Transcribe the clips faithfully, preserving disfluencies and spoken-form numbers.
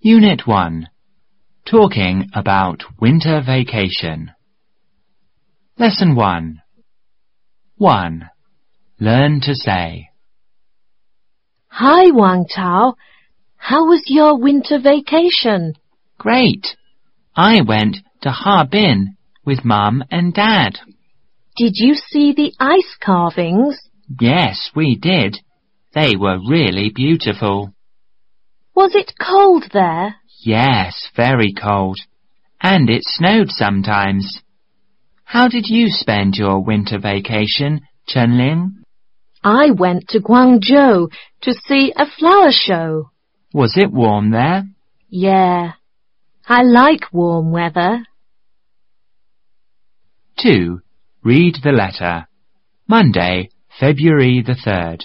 Unit one. Talking about winter vacation. Lesson one. one. Learn to say. Hi, Wang Tao. How was your winter vacation? Great. I went to Harbin with Mum and Dad. Did you see the ice carvings? Yes, we did. They were really beautiful. Was it cold there? Yes, very cold. And it snowed sometimes. How did you spend your winter vacation, Chenling? I went to Guangzhou to see a flower show. Was it warm there? Yeah, I like warm weather. two. Read the letter. Monday, February the third.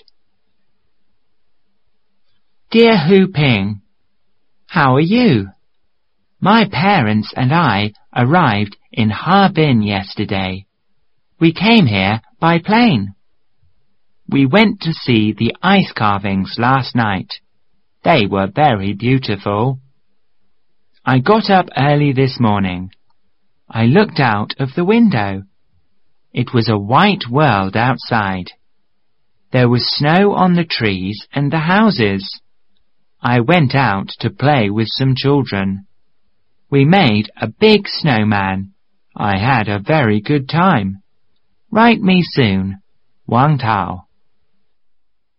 Dear Hu Ping, how are you? My parents and I arrived in Harbin yesterday. We came here by plane. We went to see the ice carvings last night. They were very beautiful. I got up early this morning. I looked out of the window. It was a white world outside. There was snow on the trees and the houses. I went out to play with some children. We made a big snowman. I had a very good time. Write me soon. Wang Tao.